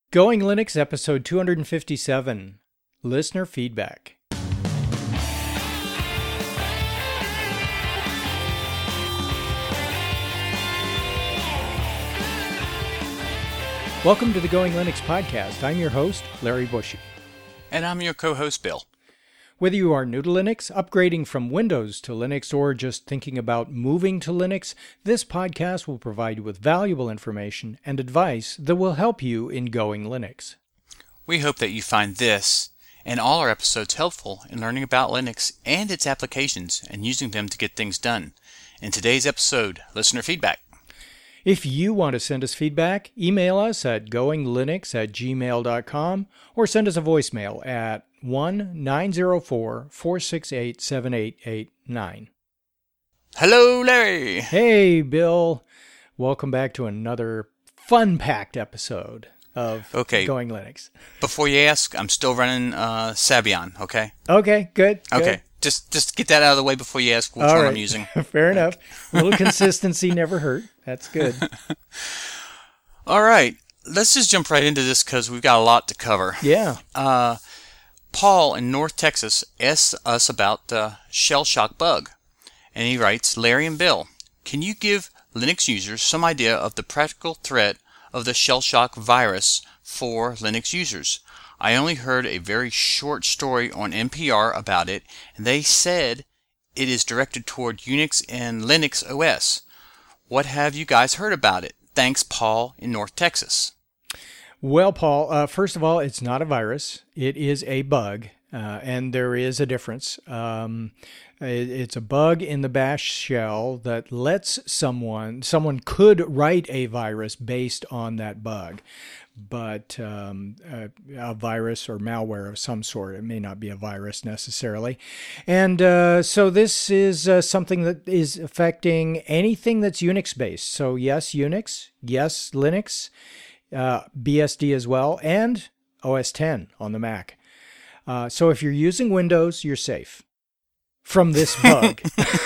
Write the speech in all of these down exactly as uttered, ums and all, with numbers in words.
Going Linux episode two hundred fifty-seven, Listener Feedback. Welcome to the Going Linux podcast. I'm your host, Larry Bushy. And I'm your co-host, Bill. Whether you are new to Linux, upgrading from Windows to Linux, or just thinking about moving to Linux, this podcast will provide you with valuable information and advice that will help you in Going Linux. We hope that you find this and all our episodes helpful in learning about Linux and its applications and using them to get things done. In today's episode, listener feedback. If you want to send us feedback, email us at goinglinux at gmail dot com or send us a voicemail at one nine zero four, four six eight, seven eight eight nine. Hello, Larry. Hey, Bill. Welcome back to another fun-packed episode of okay. Going Linux. Before you ask, I'm still running uh, Sabian, okay? Okay, good. good. Okay, just just get that out of the way before you ask which All one right. I'm using. Fair enough. A little consistency never hurt. That's good. All right, let's just jump right into this because we've got a lot to cover. Yeah. Uh, Paul in North Texas asks us about the shell shock bug. And he writes, Larry and Bill, can you give Linux users some idea of the practical threat of the shell shock virus for Linux users? I only heard a very short story on N P R about it, and they said it is directed toward Unix and Linux O S. What have you guys heard about it? Thanks, Paul in North Texas. Well, Paul, uh, first of all, it's not a virus. It is a bug, uh, and there is a difference. Um, it, it's a bug in the bash shell that lets someone, someone could write a virus based on that bug, but um, a, a virus or malware of some sort. It may not be a virus necessarily. And uh, so this is uh, something that is affecting anything that's Unix-based. So yes, Unix, yes, Linux, Uh, B S D as well, and O S ten on the Mac. Uh, so if you're using Windows, you're safe from this bug.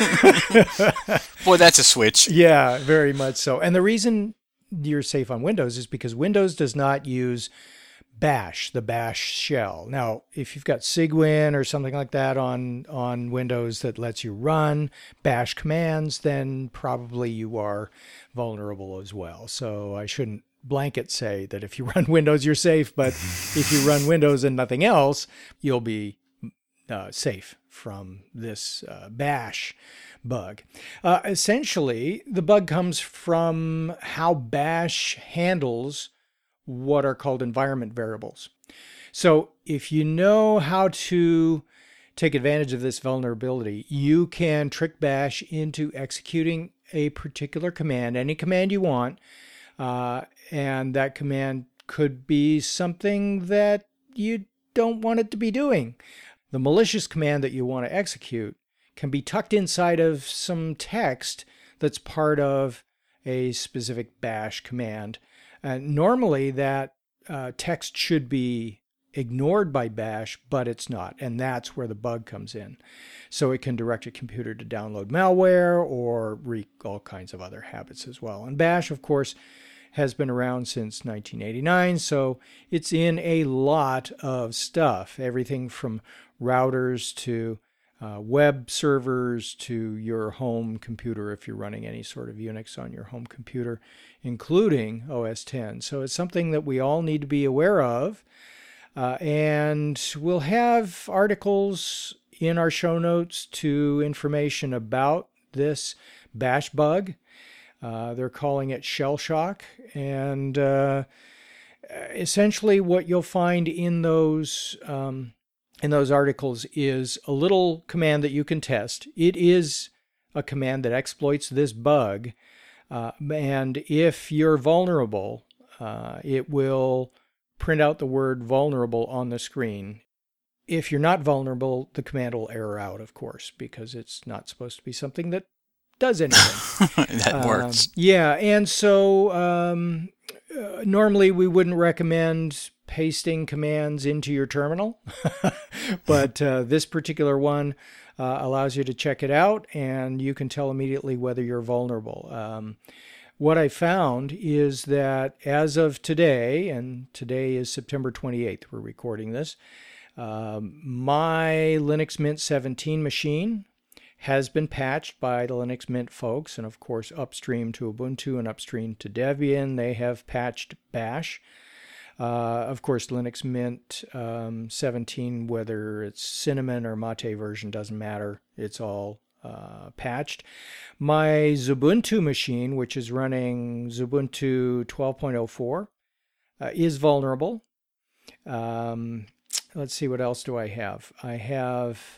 Boy, that's a switch. Yeah, very much so. And the reason you're safe on Windows is because Windows does not use bash, the bash shell. Now, if you've got Cygwin or something like that on, on Windows that lets you run bash commands, then probably you are vulnerable as well. So I shouldn't blanket say that if you run Windows, you're safe, but if you run Windows and nothing else, you'll be uh, safe from this uh, bash bug. Uh, essentially, the bug comes from how bash handles what are called environment variables. So if you know how to take advantage of this vulnerability, you can trick bash into executing a particular command, any command you want, uh, and that command could be something that you don't want it to be doing. The malicious command that you want to execute can be tucked inside of some text that's part of a specific bash command. Uh, normally that uh, text should be ignored by bash, but it's not, and that's where the bug comes in. So it can direct a computer to download malware or wreak all kinds of other habits as well. And bash, of course, has been around since nineteen eighty-nine, so it's in a lot of stuff, everything from routers to uh, web servers to your home computer if you're running any sort of Unix on your home computer, including O S ten. So it's something that we all need to be aware of, uh, and we'll have articles in our show notes to information about this bash bug. Uh, they're calling it shell shock, and uh, essentially what you'll find in those um, in those articles is a little command that you can test. It is a command that exploits this bug, uh, and if you're vulnerable, uh, it will print out the word vulnerable on the screen. If you're not vulnerable, the command will error out, of course, because it's not supposed to be something that does anything. That works. Um, yeah, and so um, uh, normally we wouldn't recommend pasting commands into your terminal, but uh, this particular one uh, allows you to check it out, and you can tell immediately whether you're vulnerable. Um, what I found is that as of today, and today is September twenty-eighth, we're recording this, um, my Linux Mint seventeen machine has been patched by the Linux Mint folks, and of course upstream to Ubuntu and upstream to Debian, they have patched Bash. Uh, of course, Linux Mint um, seventeen, whether it's Cinnamon or Mate version, doesn't matter. It's all uh, patched. My Xubuntu machine, which is running Xubuntu twelve point oh four, uh, is vulnerable. Um, let's see, what else do I have? I have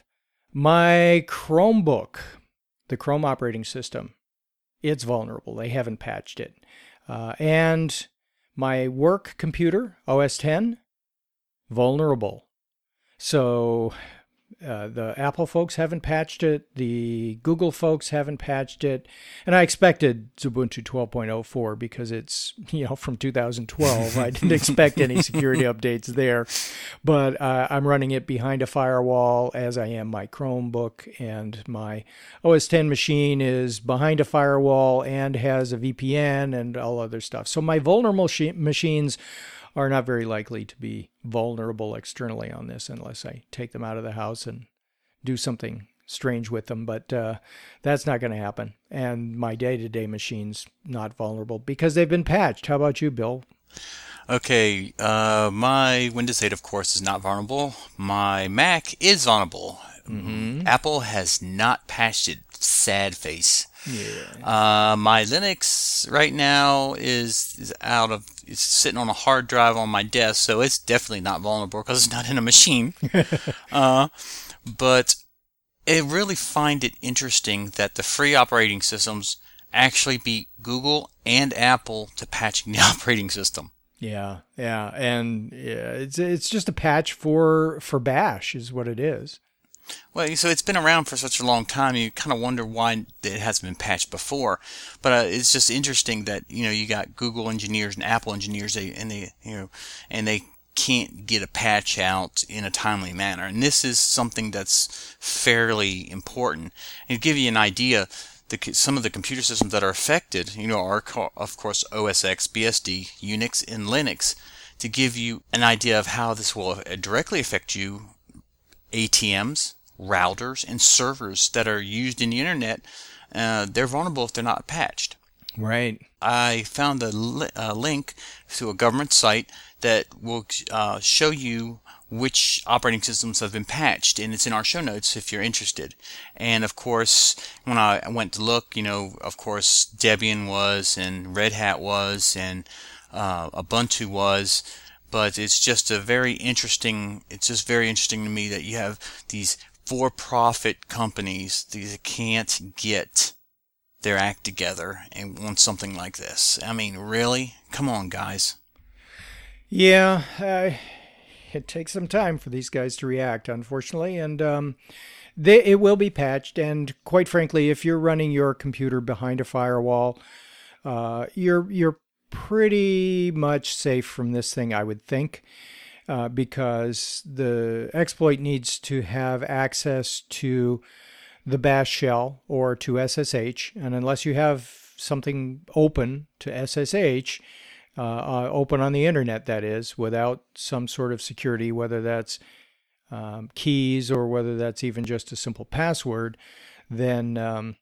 my Chromebook, the Chrome operating system. It's vulnerable. They haven't patched it. Uh, and my work computer, O S ten, vulnerable. So uh, the Apple folks haven't patched it. The Google folks haven't patched it. And I expected Ubuntu twelve point oh four because it's, you know, from two thousand twelve. I didn't expect any security updates there. But uh, I'm running it behind a firewall, as I am my Chromebook. And my O S ten machine is behind a firewall and has a V P N and all other stuff. So my vulnerable sh- machines are not very likely to be vulnerable externally on this unless I take them out of the house and do something strange with them. But uh, that's not going to happen. And my day-to-day machine's not vulnerable because they've been patched. How about you, Bill? Okay, uh, my Windows eight, of course, is not vulnerable. My Mac is vulnerable. Mm-hmm. Apple has not patched it. Sad face. Yeah. Uh, my Linux right now is, is out of, it's sitting on a hard drive on my desk, so it's definitely not vulnerable because it's not in a machine. uh, but I really find it interesting that the free operating systems actually beat Google and Apple to patching the operating system. Yeah, yeah, and yeah, it's it's just a patch for for Bash is what it is. Well, so it's been around for such a long time, you kind of wonder why it hasn't been patched before. But uh, it's just interesting that, you know, you got Google engineers and Apple engineers, they, and they, you know, and they can't get a patch out in a timely manner. And this is something that's fairly important. And to give you an idea, the, some of the computer systems that are affected, you know, are of course O S X, B S D, Unix, and Linux. To give you an idea of how this will directly affect you, A T Ms, routers, and servers that are used in the internet, uh, they're vulnerable if they're not patched. Right. I found a, li- a link to a government site that will uh, show you which operating systems have been patched, and it's in our show notes if you're interested. And of course, when I went to look, you know, of course, Debian was, and Red Hat was, and uh, Ubuntu was. But it's just a very interesting, it's just very interesting to me that you have these for-profit companies that can't get their act together and want something like this. I mean, really? Come on, guys. Yeah, uh, it takes some time for these guys to react, unfortunately, and um, they, it will be patched. And quite frankly, if you're running your computer behind a firewall, uh, you're you're pretty much safe from this thing, I would think, uh, because the exploit needs to have access to the bash shell or to S S H, and unless you have something open to S S H, uh, uh, open on the internet, that is, without some sort of security, whether that's um, keys or whether that's even just a simple password, then um,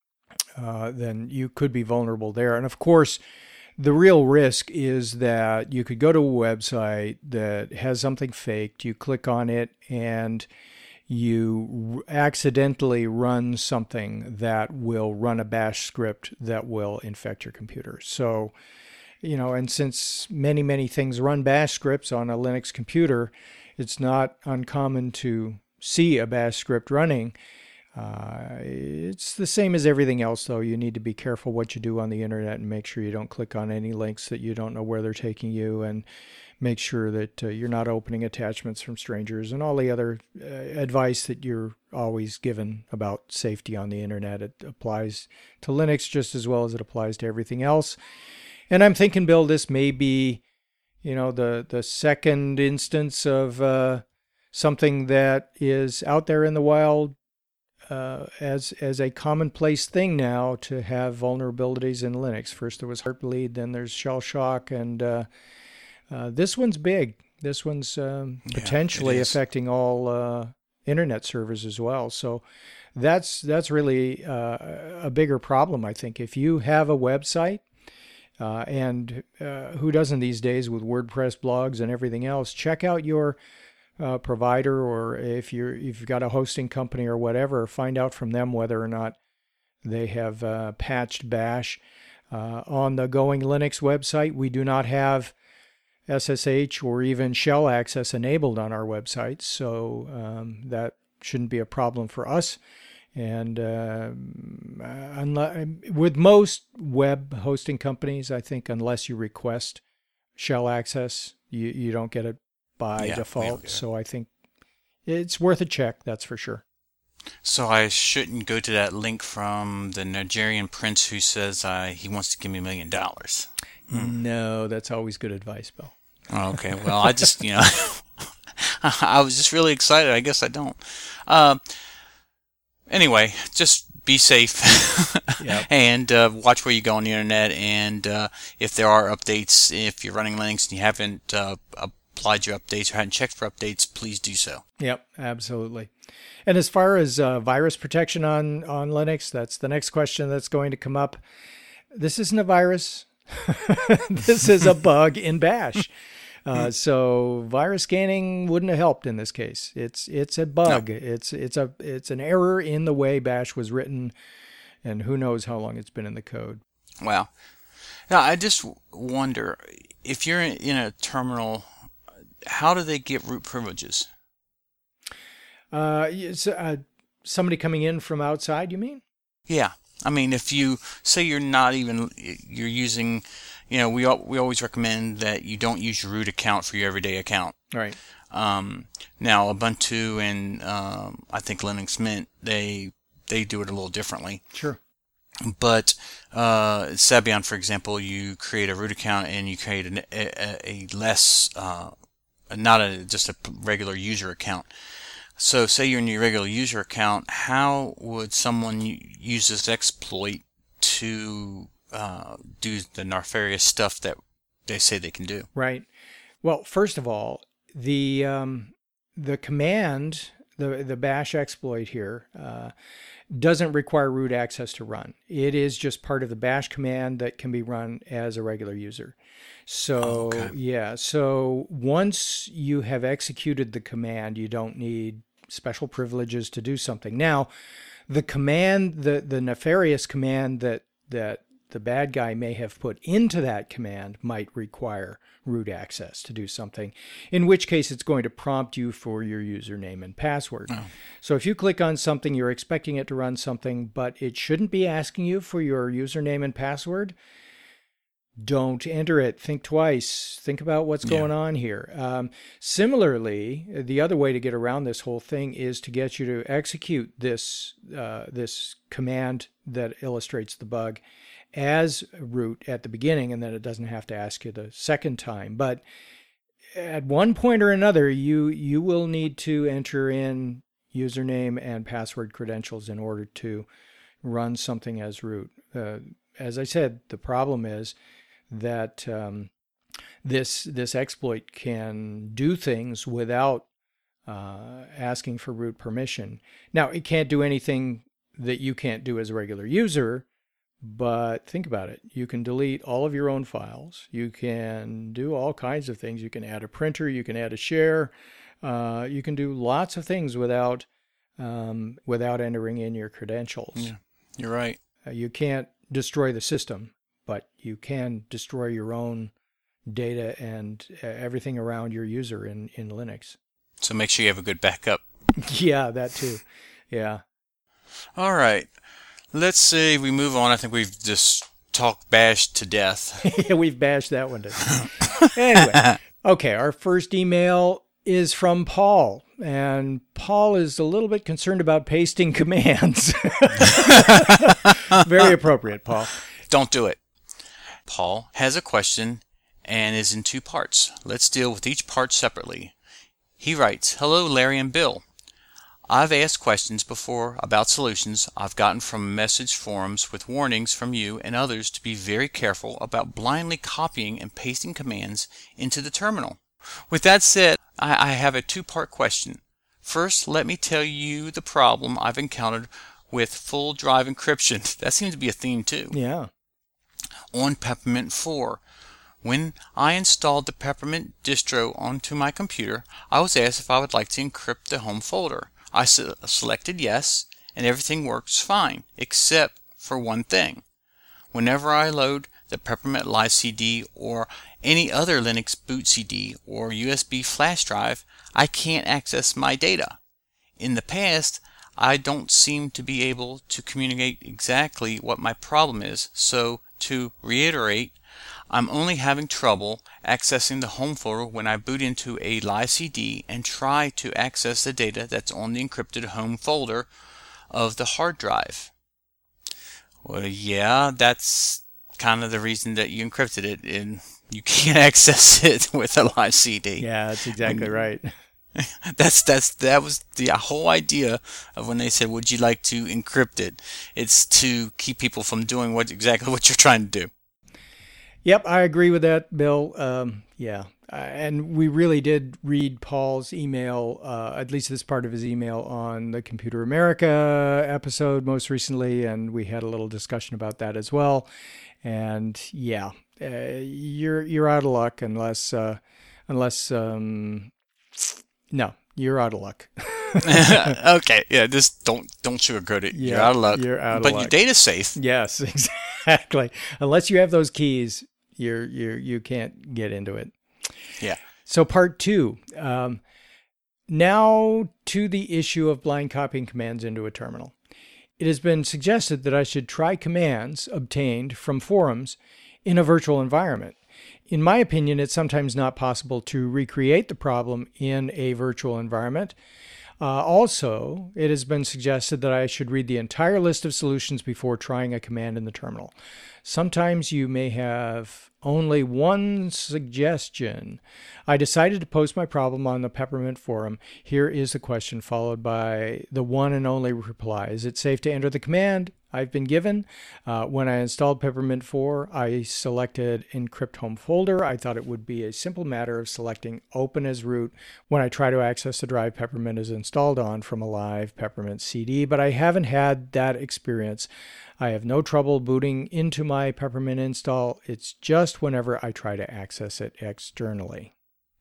uh, then you could be vulnerable there. And of course, the real risk is that you could go to a website that has something faked, you click on it, and you accidentally run something that will run a bash script that will infect your computer. So, you know, and since many, many things run bash scripts on a Linux computer, it's not uncommon to see a bash script running. Uh, it's the same as everything else, though. You need to be careful what you do on the internet and make sure you don't click on any links that you don't know where they're taking you, and make sure that uh, you're not opening attachments from strangers and all the other uh, advice that you're always given about safety on the internet. It applies to Linux just as well as it applies to everything else. And I'm thinking, Bill, this may be, you know, the, the second instance of uh, something that is out there in the wild uh, as as a commonplace thing now to have vulnerabilities in Linux. First there was Heartbleed, then there's Shell Shock, and uh, uh, this one's big. This one's um, Yeah, potentially it is. affecting all uh, internet servers as well. So that's that's really uh, a bigger problem, I think. If you have a website, uh, and uh, who doesn't these days with WordPress blogs and everything else, check out your uh, provider, or if you're if you've got a hosting company or whatever, find out from them whether or not they have uh, patched Bash. Uh, on the Going Linux website, we do not have S S H or even shell access enabled on our website, so um, that shouldn't be a problem for us. And uh, unless, with most web hosting companies, I think unless you request shell access, you, you don't get it by Yeah, we don't default. get it. So I think it's worth a check, that's for sure. So I shouldn't go to that link from the Nigerian prince who says uh, he wants to give me a million dollars. No, that's always good advice, Bill. Oh, okay, well, I just, you know, I was just really excited. I guess I don't. Uh, anyway, just be safe. Yep. And uh, watch where you go on the internet. And uh, if there are updates, if you're running Linux and you haven't uh, applied your updates or hadn't checked for updates, please do so. Yep, absolutely. And as far as uh, virus protection on, on Linux, that's the next question that's going to come up. This isn't a virus. This is a bug in Bash. Uh, so virus scanning wouldn't have helped in this case. It's it's a bug. No. It's it's a it's an error in the way Bash was written, and who knows how long it's been in the code. Wow. Now, I just wonder, if you're in a terminal, how do they get root privileges? Uh, it's, uh, somebody coming in from outside, you mean? Yeah. I mean, if you say you're not even, you're using, you know, we al- we always recommend that you don't use your root account for your everyday account. Right. Um, now, Ubuntu and um, I think Linux Mint, they they do it a little differently. Sure. But uh, Sabian, for example, you create a root account and you create an, a, a less, uh, not a just a regular user account. So say you're in your regular user account, how would someone use this exploit to uh, do the nefarious stuff that they say they can do? Right. Well, first of all, the um, the command, the the bash exploit here, uh, doesn't require root access to run. It is just part of the bash command that can be run as a regular user. So, Oh, okay. yeah, so once you have executed the command, you don't need special privileges to do something. Now, the command, the, the nefarious command that, that the bad guy may have put into that command might require root access to do something, in which case it's going to prompt you for your username and password. Oh. So if you click on something, you're expecting it to run something, but it shouldn't be asking you for your username and password, don't enter it. Think twice. Think about what's Yeah. going on here. Um, similarly, the other way to get around this whole thing is to get you to execute this uh, this command that illustrates the bug as root at the beginning, and then it doesn't have to ask you the second time. But at one point or another, you you will need to enter in username and password credentials in order to run something as root. Uh, as I said, the problem is that um, this this exploit can do things without uh, asking for root permission. Now, it can't do anything that you can't do as a regular user, but think about it. You can delete all of your own files. You can do all kinds of things. You can add a printer. You can add a share. Uh, you can do lots of things without um, without entering in your credentials. Yeah, you're right. Uh, you can't destroy the system, but you can destroy your own data and uh, everything around your user in, in Linux. So make sure you have a good backup. Yeah, that too. Yeah. All right. Let's say we move on. I think we've just talked Bash to death. Yeah, we've bashed that one to Anyway, okay, our first email is from Paul, and Paul is a little bit concerned about pasting commands. Very appropriate, Paul. Don't do it. Paul has a question and is in two parts. Let's deal with each part separately. He writes, "Hello, Larry and Bill. I've asked questions before about solutions I've gotten from message forums with warnings from you and others to be very careful about blindly copying and pasting commands into the terminal. With that said, I, I have a two-part question. First, let me tell you the problem I've encountered with full drive encryption. That seems to be a theme too. Yeah. On Peppermint four. When I installed the Peppermint distro onto my computer, I was asked if I would like to encrypt the home folder. I se- selected yes, and everything works fine, except for one thing. Whenever I load the Peppermint Live C D or any other Linux boot C D or U S B flash drive, I can't access my data. In the past, I don't seem to be able to communicate exactly what my problem is, so to reiterate, I'm only having trouble accessing the home folder when I boot into a live C D and try to access the data that's on the encrypted home folder of the hard drive. Well, yeah, that's kind of the reason that you encrypted it, and you can't access it with a live C D. Yeah, that's exactly And right. that's that's that was the whole idea of when they said, "Would you like to encrypt it?" It's to keep people from doing what exactly what you're trying to do. Yep, I agree with that, Bill. Um, yeah, uh, and we really did read Paul's email, uh, at least this part of his email, on the Computer America episode most recently, and we had a little discussion about that as well. And yeah, uh, you're you're out of luck unless uh, unless um, no, you're out of luck. Okay, yeah, just don't don't sugarcoat it. Yeah, you're out of luck. you're out of but luck. your data's safe. Yes, exactly. Unless you have those keys, you're you you can't get into it. Yeah. So part two. Um, now to the issue of blind copying commands into a terminal. It has been suggested that I should try commands obtained from forums in a virtual environment. In my opinion, it's sometimes not possible to recreate the problem in a virtual environment. Uh, also, it has been suggested that I should read the entire list of solutions before trying a command in the terminal. Sometimes you may have only one suggestion. I decided to post my problem on the Peppermint forum. Here is the question followed by the one and only reply. Is it safe to enter the command I've been given? Uh, when I installed Peppermint four, I selected Encrypt Home Folder. I thought it would be a simple matter of selecting Open as root when I try to access the drive Peppermint is installed on from a live Peppermint C D, but I haven't had that experience. I have no trouble booting into my Peppermint install. It's just whenever I try to access it externally.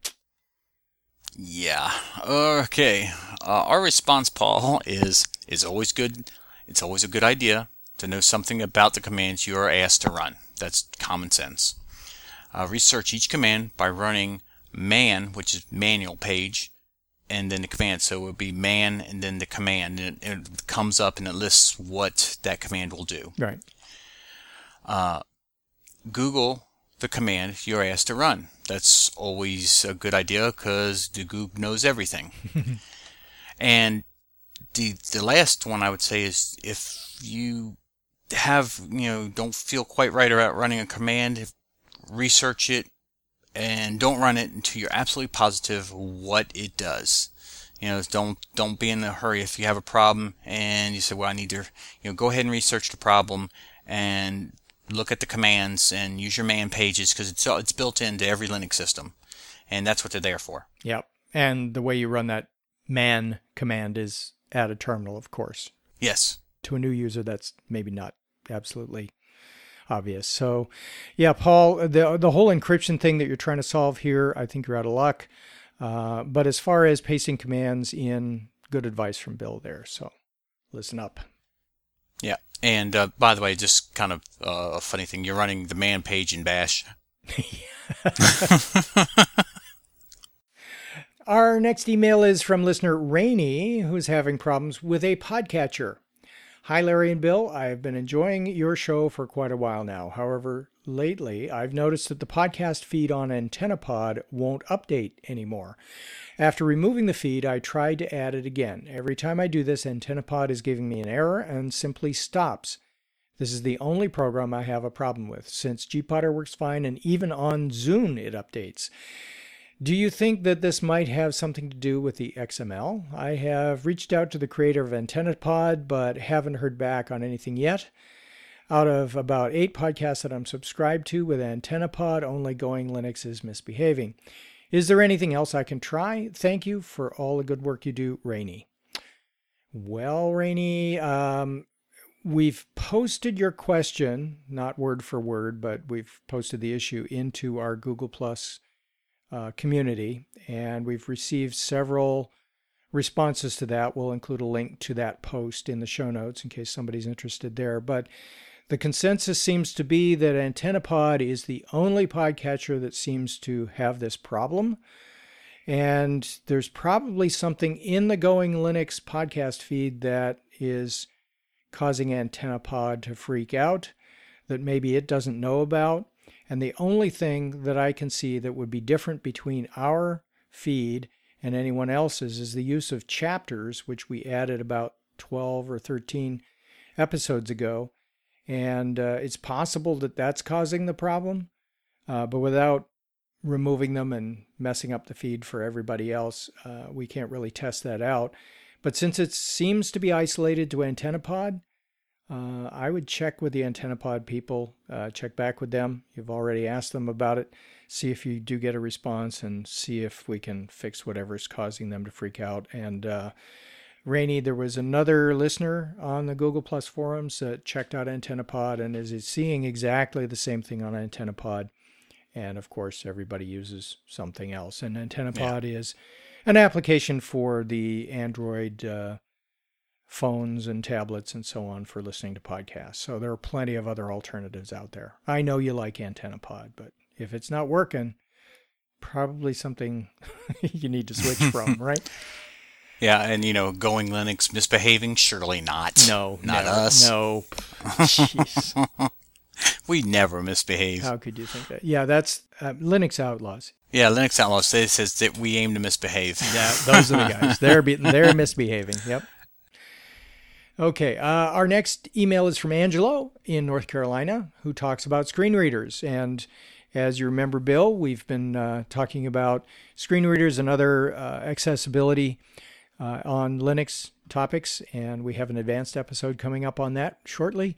Yeah. Okay. Uh, our response, Paul, is is always good. It's always a good idea to know something about the commands you are asked to run. That's common sense. Uh, research each command by running man, which is manual page, and then the command. So it would be man and then the command, and it, it comes up and it lists what that command will do. Right. Uh, Google the command you're asked to run. That's always a good idea because the Google knows everything. And the the last one I would say is if you have, you know, don't feel quite right about running a command, research it and don't run it until you're absolutely positive what it does. You know, don't don't be in a hurry if you have a problem and you say, well, I need to, you know, go ahead and research the problem and look at the commands and use your man pages because it's it's built into every Linux system, and that's what they're there for. Yep. And the way you run that man command is at a terminal, of course. Yes. To a new user, that's maybe not absolutely obvious. So, yeah, Paul, the the whole encryption thing that you're trying to solve here, I think you're out of luck. Uh, but as far as pasting commands in, good advice from Bill there. So, listen up. Yeah. And uh, by the way, just kind of uh, a funny thing, you're running the man page in Bash. Our next email is from listener Rainey, who's having problems with a podcatcher. Hi, Larry and Bill. I've been enjoying your show for quite a while now. However, lately I've noticed that the podcast feed on AntennaPod won't update anymore. After removing the feed, I tried to add it again. Every time I do this, AntennaPod is giving me an error and simply stops. This is the only program I have a problem with, since gPodder works fine and even on Zune it updates. Do you think that this might have something to do with the X M L? I have reached out to the creator of AntennaPod, but haven't heard back on anything yet. Out of about eight podcasts that I'm subscribed to with AntennaPod, only Going Linux is misbehaving. Is there anything else I can try? Thank you for all the good work you do, Rainey. Well, Rainey, um, we've posted your question, not word for word, but we've posted the issue into our Google Plus uh, community, and we've received several responses to that. We'll include a link to that post in the show notes in case somebody's interested there. But the consensus seems to be that AntennaPod is the only podcatcher that seems to have this problem. And there's probably something in the Going Linux podcast feed that is causing AntennaPod to freak out that maybe it doesn't know about. And the only thing that I can see that would be different between our feed and anyone else's is the use of chapters, which we added about twelve or thirteen episodes ago. And uh, it's possible that that's causing the problem, uh, but without removing them and messing up the feed for everybody else, uh, we can't really test that out. But since it seems to be isolated to AntennaPod, uh, I would check with the AntennaPod people, uh, check back with them. You've already asked them about it. See if you do get a response and see if we can fix whatever's causing them to freak out. And uh, Rainey, there was another listener on the Google Plus forums that checked out AntennaPod and is seeing exactly the same thing on AntennaPod. And of course, everybody uses something else. And AntennaPod yeah. is an application for the Android uh, phones and tablets and so on for listening to podcasts. So there are plenty of other alternatives out there. I know you like AntennaPod, but if it's not working, probably something you need to switch from, right? Yeah, and you know, Going Linux misbehaving? Surely not. No, not no, us. No. Jeez. We never misbehave. How could you think that? Yeah, that's uh, Linux Outlaws. Yeah, Linux Outlaws says, says that we aim to misbehave. Yeah, those are the guys. They're be- they're misbehaving. Yep. Okay, uh, our next email is from Angelo in North Carolina, who talks about screen readers. And as you remember, Bill, we've been uh, talking about screen readers and other uh, accessibility uh, on Linux topics, and we have an advanced episode coming up on that shortly.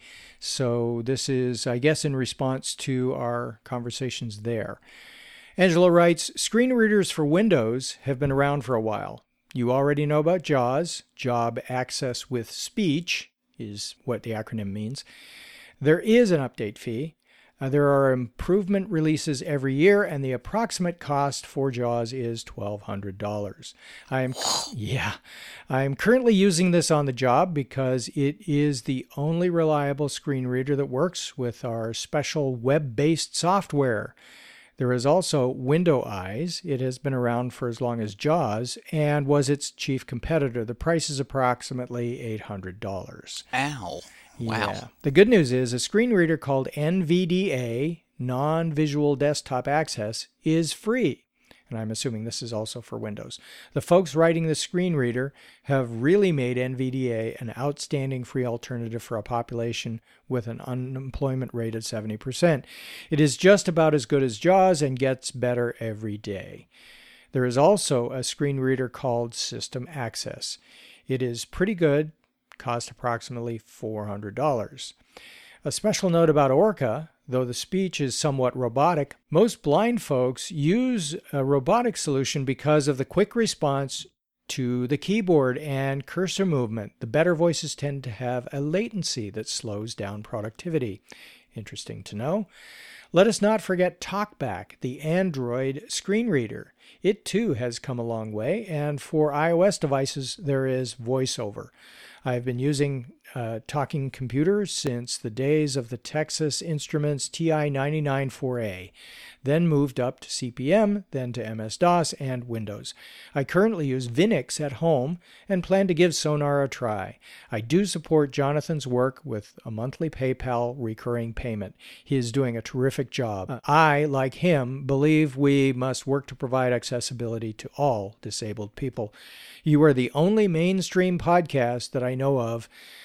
So this is, I guess, in response to our conversations there. Angelo writes, screen readers for Windows have been around for a while. You already know about JAWS, Job Access with Speech, is what the acronym means. There is an update fee. Uh, there are improvement releases every year, and the approximate cost for JAWS is twelve hundred dollars. I am, yeah, I am currently using this on the job because it is the only reliable screen reader that works with our special web-based software. There is also Window Eyes. It has been around for as long as JAWS and was its chief competitor. The price is approximately eight hundred dollars. Ow. Wow. Yeah. The good news is a screen reader called N V D A, Non-Visual Desktop Access, is free. And I'm assuming this is also for Windows. The folks writing the screen reader have really made N V D A an outstanding free alternative for a population with an unemployment rate of seventy percent. It is just about as good as JAWS and gets better every day. There is also a screen reader called System Access. It is pretty good, cost approximately four hundred dollars. A special note about Orca, though the speech is somewhat robotic, most blind folks use a robotic solution because of the quick response to the keyboard and cursor movement. The better voices tend to have a latency that slows down productivity. Interesting to know. Let us not forget TalkBack, the Android screen reader. It too has come a long way, and for iOS devices there is VoiceOver. I've been using uh, Talking Computers since the days of the Texas Instruments T I ninety-nine four A, then moved up to C P M, then to M S DOS and Windows. I currently use Vinix at home and plan to give Sonar a try. I do support Jonathan's work with a monthly PayPal recurring payment. He is doing a terrific job. I, like him, believe we must work to provide accessibility to all disabled people. You are the only mainstream podcast that I know of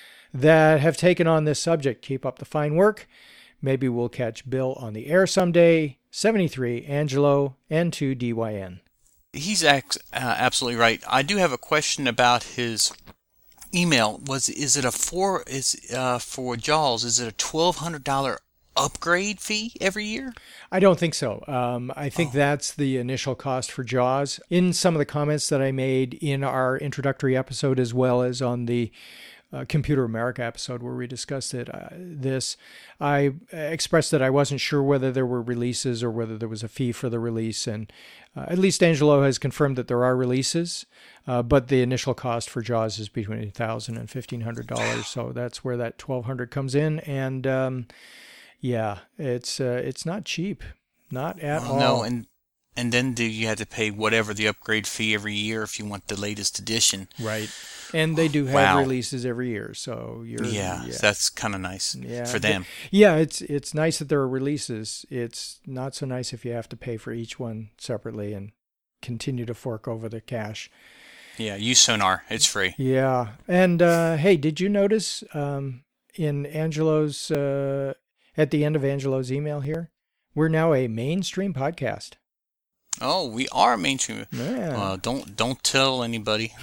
that have taken on this subject. Keep up the fine work. Maybe we'll catch Bill on the air someday. seventy-three, Angelo, N two D Y N. He's ex- uh, absolutely right. I do have a question about his email. Was is it a four is uh, for JAWS? Is it a twelve hundred dollar upgrade fee every year? I don't think so. Um, I think Oh. that's the initial cost for JAWS. In some of the comments that I made in our introductory episode, as well as on the uh, Computer America episode where we discussed it, uh, this, I expressed that I wasn't sure whether there were releases or whether there was a fee for the release. And uh, at least Angelo has confirmed that there are releases, uh, but the initial cost for JAWS is between one thousand dollars and fifteen hundred dollars. So that's where that twelve hundred dollars comes in. And um, yeah, it's uh, it's not cheap, not at Well, all. no, and and then do you have to pay whatever the upgrade fee every year if you want the latest edition? Right. And they do have Wow. releases every year, so you're Yeah, yeah. so that's kind of nice Yeah. for them. Yeah, it's it's nice that there are releases. It's not so nice if you have to pay for each one separately and continue to fork over the cash. Yeah, use Sonar. It's free. Yeah. And uh, hey, did you notice um, in Angelo's uh, at the end of Angelo's email here, we're now a mainstream podcast. Oh, we are mainstream. Yeah. Uh, don't don't tell anybody.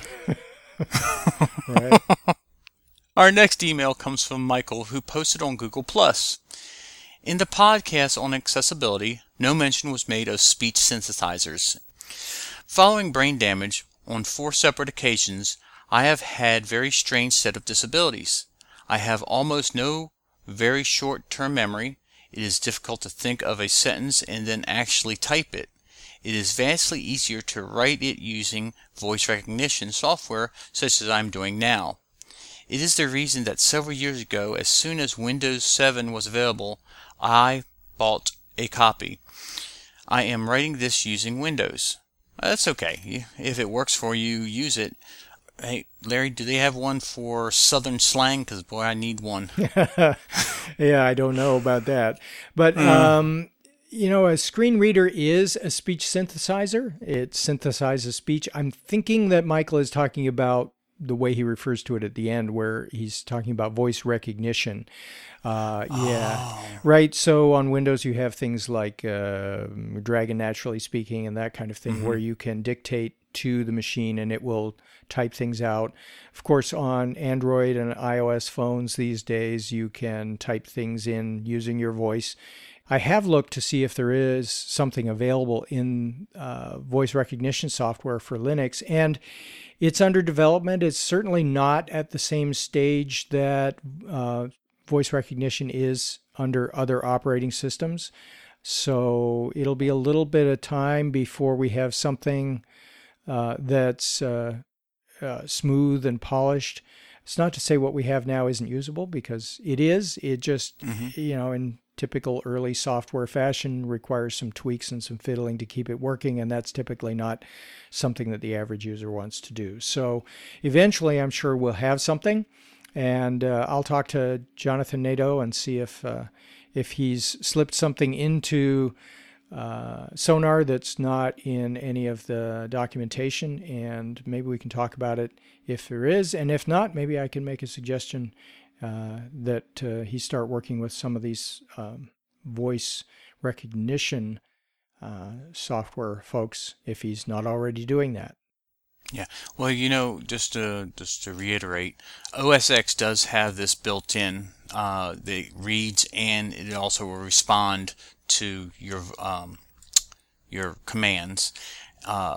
Right. Our next email comes from Michael, who posted on Google Plus. In the podcast on accessibility, no mention was made of speech synthesizers. Following brain damage on four separate occasions, I have had very strange set of disabilities. I have almost no very short-term memory. It is difficult to think of a sentence and then actually type it. It is vastly easier to write it using voice recognition software such as I'm doing now. It is the reason that several years ago, as soon as Windows seven was available, I bought a copy. I am writing this using Windows. That's okay. If it works for you, use it. Hey, Larry, do they have one for Southern slang? Because, boy, I need one. Yeah, I don't know about that. But, Mm. um, you know, a screen reader is a speech synthesizer. It synthesizes speech. I'm thinking that Michael is talking about the way he refers to it at the end, where he's talking about voice recognition. Uh, yeah, Oh. right. So on Windows, you have things like uh, Dragon Naturally Speaking and that kind of thing, Mm-hmm. where you can dictate to the machine and it will type things out. Of course, on Android and iOS phones these days, you can type things in using your voice. I have looked to see if there is something available in uh, voice recognition software for Linux, and it's under development. It's certainly not at the same stage that uh, voice recognition is under other operating systems. So it'll be a little bit of time before we have something uh, that's uh, uh, smooth and polished. It's not to say what we have now isn't usable, because it is. It just, Mhm. you know, in typical early software fashion, requires some tweaks and some fiddling to keep it working, and that's typically not something that the average user wants to do. So eventually, I'm sure we'll have something, and uh, I'll talk to Jonathan Nadeau and see if uh, if he's slipped something into uh, Sonar that's not in any of the documentation, and maybe we can talk about it if there is, and if not, maybe I can make a suggestion uh, that uh, he start working with some of these um, voice recognition uh, software folks if he's not already doing that. Yeah. Well, you know, just to just to reiterate, O S X does have this built in. Uh, it reads and it also will respond to your um, your commands. Uh,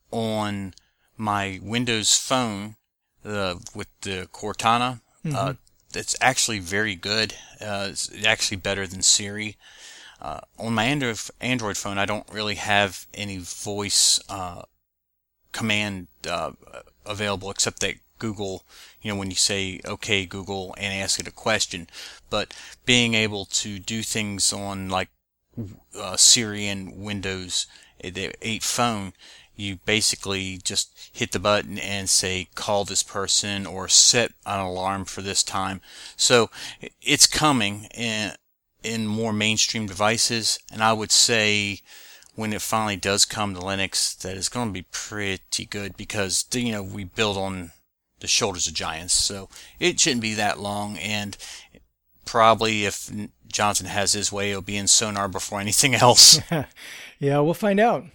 on my Windows phone, uh, with the Cortana, Mm-hmm. uh, it's actually very good. Uh, it's actually better than Siri. Uh, on my Android Android phone, I don't really have any voice uh, command uh, available, except that Google, you know, when you say "Okay, Google" and ask it a question. But being able to do things on like uh, Siri and Windows the eight phone, you basically just hit the button and say call this person or set an alarm for this time. So it's coming in in more mainstream devices, and I would say when it finally does come to Linux, that it's going to be pretty good, because you know we build on the shoulders of giants, so it shouldn't be that long. And probably if Jonathan has his way, it'll be in Sonar before anything else. Yeah, we'll find out.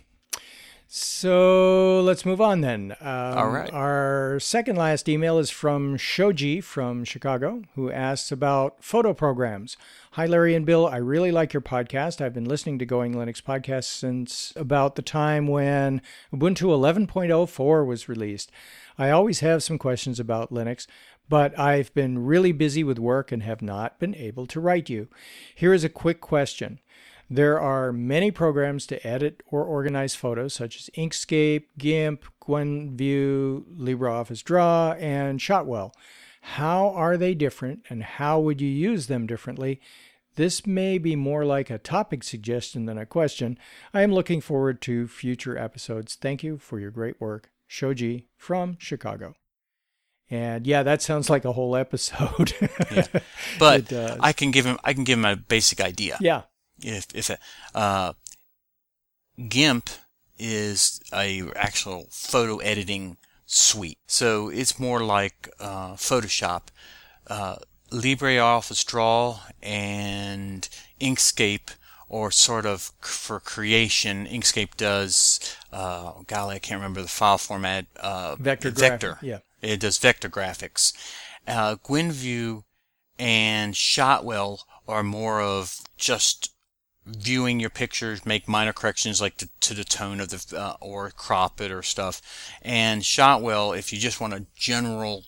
So let's move on then. Um, All right. Our second last email is from Shoji from Chicago, who asks about photo programs. Hi, Larry and Bill. I really like your podcast. I've been listening to Going Linux podcasts since about the time when Ubuntu eleven point oh four was released. I always have some questions about Linux, but I've been really busy with work and have not been able to write you. Here is a quick question. There are many programs to edit or organize photos, such as Inkscape, GIMP, Gwenview, LibreOffice Draw, and Shotwell. How are they different, and how would you use them differently? This may be more like a topic suggestion than a question. I am looking forward to future episodes. Thank you for your great work. Shoji from Chicago. And yeah, that sounds like a whole episode. Yeah. But I can give him I can give him a basic idea. Yeah. If if uh, GIMP is a actual photo editing suite, so it's more like uh, Photoshop. Uh, LibreOffice Draw and Inkscape, or sort of for creation, Inkscape does. Uh, golly, I can't remember the file format. Uh, vector. Vector. Yeah. It does vector graphics. Uh, Gwenview and Shotwell are more of just viewing your pictures, make minor corrections like to, to the tone of the uh, or crop it or stuff. And Shotwell, if you just want a general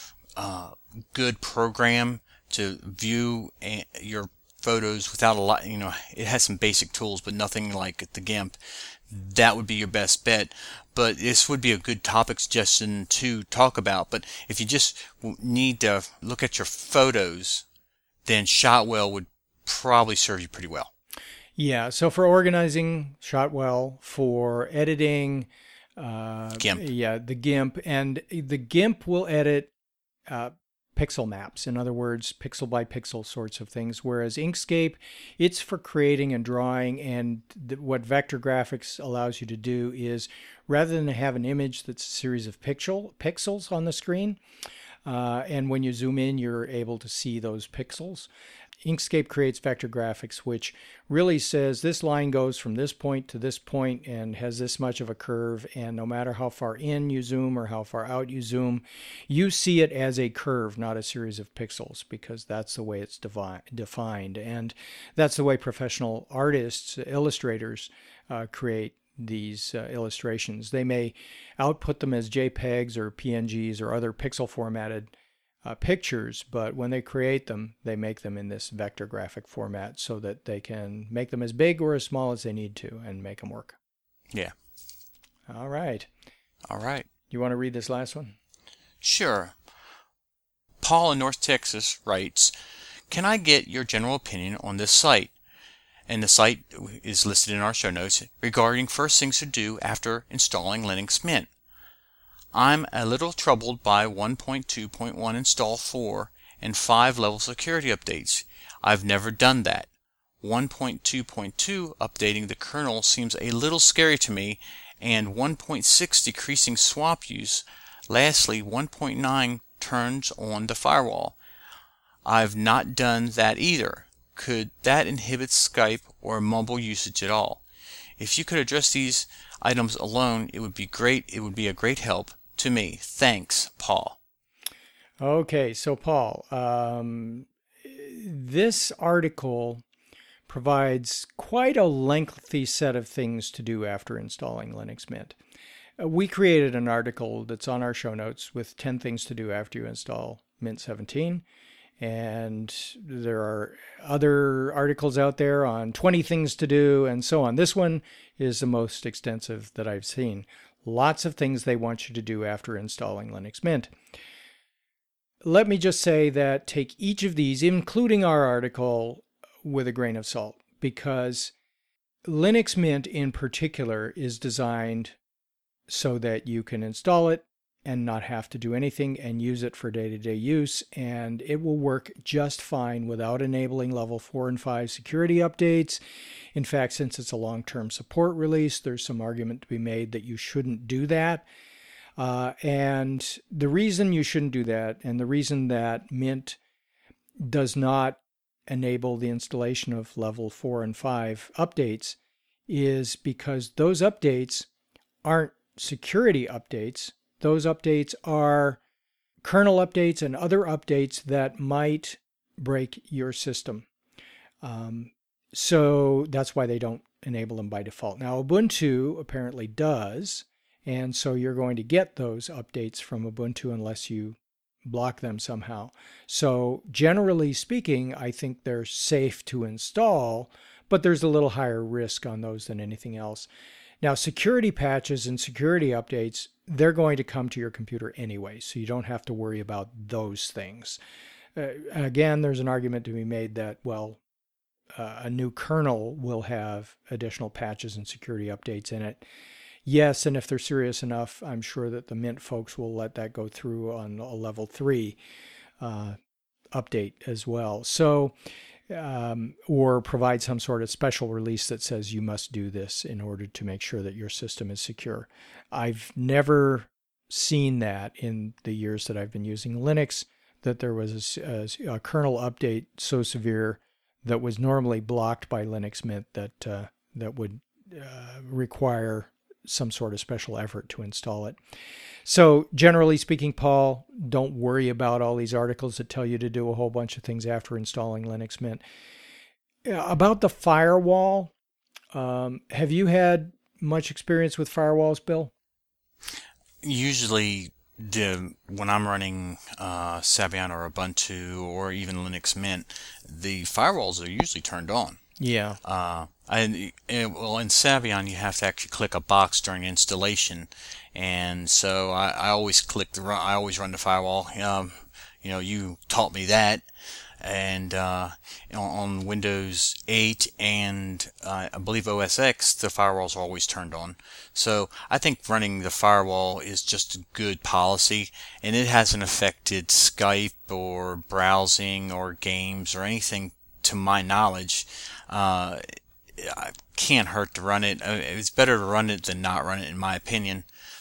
uh, good program to view a, your photos without a lot, you know, it has some basic tools, but nothing like the GIMP. That would be your best bet. But this would be a good topic suggestion to talk about. But if you just need to look at your photos, then Shotwell would probably serve you pretty well. Yeah, so for organizing, Shotwell. For editing, uh, GIMP. Yeah, the GIMP. And the GIMP will edit uh, pixel maps. In other words, pixel by pixel sorts of things. Whereas Inkscape, it's for creating and drawing. And th- what vector graphics allows you to do is, rather than have an image that's a series of pixel pixels on the screen, uh, and when you zoom in, you're able to see those pixels. Inkscape creates vector graphics, which really says this line goes from this point to this point and has this much of a curve, and no matter how far in you zoom or how far out you zoom, you see it as a curve, not a series of pixels, because that's the way it's devi- defined. And that's the way professional artists, illustrators, uh, create these uh, illustrations. They may output them as JPEGs or P N Gs or other pixel formatted Uh, pictures, but when they create them, they make them in this vector graphic format so that they can make them as big or as small as they need to and make them work. Yeah. All right. All right. You want to read this last one? Sure. Paul in North Texas writes, can I get your general opinion on this site? And the site is listed in our show notes regarding first things to do after installing Linux Mint. I'm a little troubled by one point two point one install four and five level security updates. I've never done that. one point two point two updating the kernel seems a little scary to me, and one point six decreasing swap use. Lastly, one point nine turns on the firewall. I've not done that either. Could that inhibit Skype or Mumble usage at all? If you could address these items alone, it would be great. It would be a great help to me. Thanks, Paul. Okay, so Paul, um, this article provides quite a lengthy set of things to do after installing Linux Mint. Uh, we created an article that's on our show notes with ten things to do after you install Mint seventeen. And there are other articles out there on twenty things to do and so on. This one is the most extensive that I've seen. Lots of things they want you to do after installing Linux Mint. Let me just say that take each of these, including our article, with a grain of salt, because Linux Mint in particular is designed so that you can install it and not have to do anything and use it for day-to-day use, and it will work just fine without enabling level four and five security updates. In fact, since it's a long-term support release, there's some argument to be made that you shouldn't do that. Uh, and the reason you shouldn't do that, and the reason that Mint does not enable the installation of level four and five updates is because those updates aren't security updates. Those updates are kernel updates and other updates that might break your system. Um, so that's why they don't enable them by default. Now, Ubuntu apparently does, and so you're going to get those updates from Ubuntu unless you block them somehow. So generally speaking, I think they're safe to install, but there's a little higher risk on those than anything else. Now, security patches and security updates, they're going to come to your computer anyway, so you don't have to worry about those things. Uh, again, there's an argument to be made that, well, uh, a new kernel will have additional patches and security updates in it. Yes, and if they're serious enough, I'm sure that the Mint folks will let that go through on a level three uh, update as well. So, um, or provide some sort of special release that says you must do this in order to make sure that your system is secure. I've never seen that in the years that I've been using Linux, that there was a, a, a kernel update so severe that was normally blocked by Linux Mint that uh, that would uh, require some sort of special effort to install it. So generally speaking, Paul, don't worry about all these articles that tell you to do a whole bunch of things after installing Linux Mint. About the firewall, um, have you had much experience with firewalls, Bill? Usually, the, when I'm running uh, Savion or Ubuntu or even Linux Mint, the firewalls are usually turned on. Yeah. Uh, and, and well, in Savion, you have to actually click a box during installation, and so I, I always click the run. I always run the firewall. Um, you know, you taught me that, and uh, on, on Windows eight and uh, I believe O S X, the firewalls are always turned on. So I think running the firewall is just a good policy, and it hasn't affected Skype or browsing or games or anything to my knowledge. Uh, it can't hurt to run it. It's better to run it than not run it, in my opinion.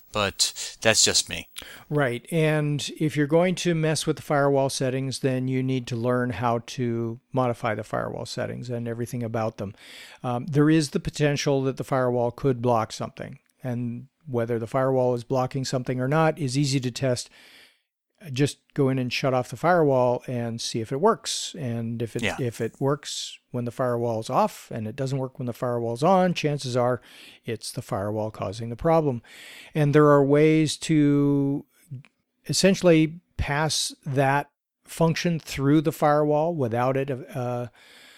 But that's just me. Right. And if you're going to mess with the firewall settings, then you need to learn how to modify the firewall settings and everything about them. Um, there is the potential that the firewall could block something. And whether the firewall is blocking something or not is easy to test. Just go in and shut off the firewall and see if it works. And if it Yeah. if it works when the firewall's off and it doesn't work when the firewall's on, chances are it's the firewall causing the problem. And there are ways to essentially pass that function through the firewall without it uh,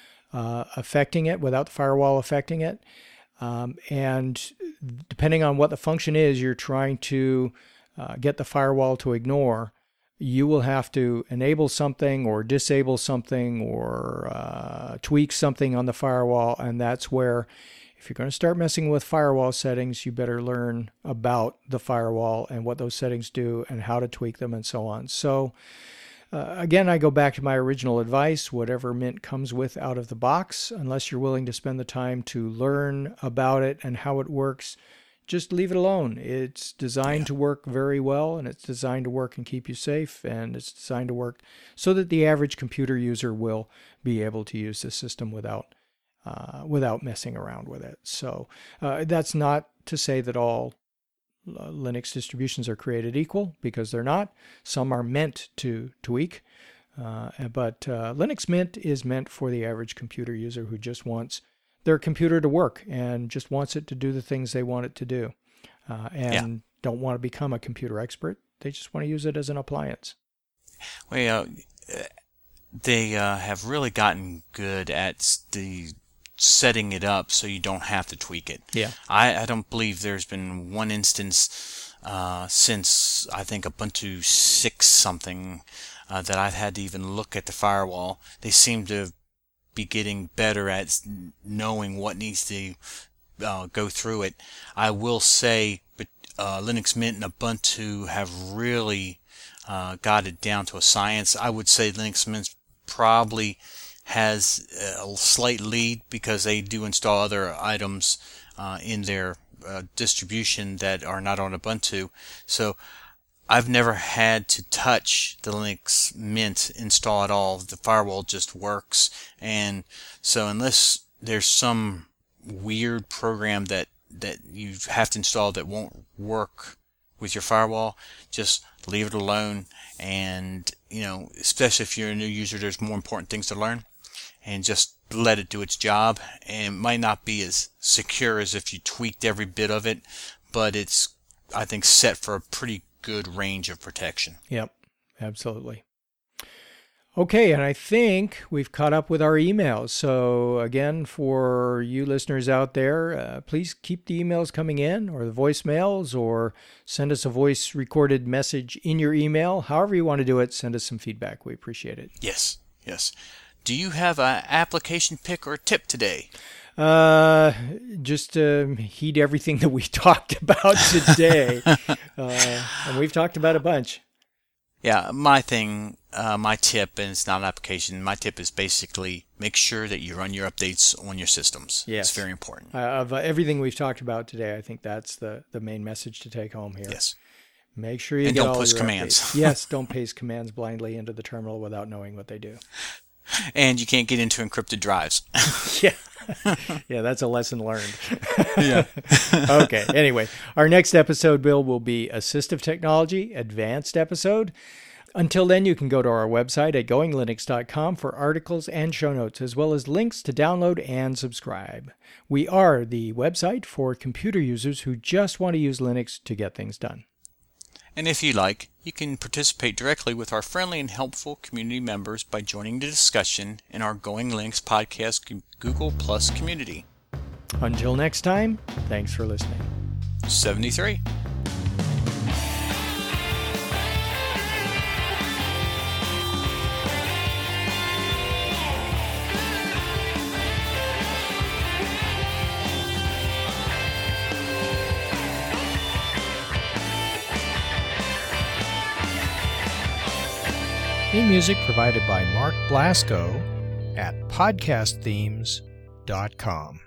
uh, affecting it, without the firewall affecting it. Um, and depending on what the function is you're trying to uh, get the firewall to ignore, you will have to enable something or disable something or uh, tweak something on the firewall. And that's where, if you're going to start messing with firewall settings, you better learn about the firewall and what those settings do and how to tweak them and so on. So uh, again, I go back to my original advice: whatever Mint comes with out of the box, unless you're willing to spend the time to learn about it and how it works, just leave it alone. It's designed Yeah. to work very well, and it's designed to work and keep you safe, and it's designed to work so that the average computer user will be able to use the system without uh, without messing around with it. So uh, that's not to say that all uh, Linux distributions are created equal, because they're not. Some are meant to tweak, uh, but uh, Linux Mint is meant for the average computer user who just wants their computer to work and just wants it to do the things they want it to do, uh, and Yeah. don't want to become a computer expert. They just want to use it as an appliance. Well, uh, they uh, have really gotten good at the setting it up so you don't have to tweak it. Yeah. I, I don't believe there's been one instance uh, since I think Ubuntu six something uh, that I've had to even look at the firewall. They seem to be getting better at knowing what needs to uh, go through it. I will say, but uh, Linux Mint and Ubuntu have really uh, got it down to a science. I would say Linux Mint probably has a slight lead because they do install other items uh, in their uh, distribution that are not on Ubuntu. So I've never had to touch the Linux Mint install at all. The firewall just works. And so unless there's some weird program that, that you have to install that won't work with your firewall, just leave it alone. And, you know, especially if you're a new user, there's more important things to learn. And just let it do its job. And it might not be as secure as if you tweaked every bit of it, but it's, I think, set for a pretty good range of protection. Yep, absolutely. Okay, and I think we've caught up with our emails. So again, for you listeners out there, uh, please keep the emails coming in, or the voicemails, or send us a voice recorded message in your email. However you want to do it, send us some feedback. We appreciate it. Yes, yes. Do you have an application pick or a tip today? Uh, just to heed everything that we talked about today. uh, and we've talked about a bunch. Yeah, my thing, uh, my tip, and it's not an application, my tip is basically make sure that you run your updates on your systems. Yes. It's very important. Uh, of uh, everything we've talked about today, I think that's the, the main message to take home here. Yes. Make sure you and get don't all push your commands. updates. Yes, don't paste commands blindly into the terminal without knowing what they do. And you can't get into encrypted drives. Yeah. Yeah, that's a lesson learned. Yeah. Okay. Anyway, our next episode, Bill, will be Assistive Technology, Advanced episode. Until then, you can go to our website at going linux dot com for articles and show notes, as well as links to download and subscribe. We are the website for computer users who just want to use Linux to get things done. And if you like, you can participate directly with our friendly and helpful community members by joining the discussion in our Going Linux Podcast Google Plus community. Until next time, thanks for listening. seventy-three. Theme music provided by Mark Blasco at podcast themes dot com.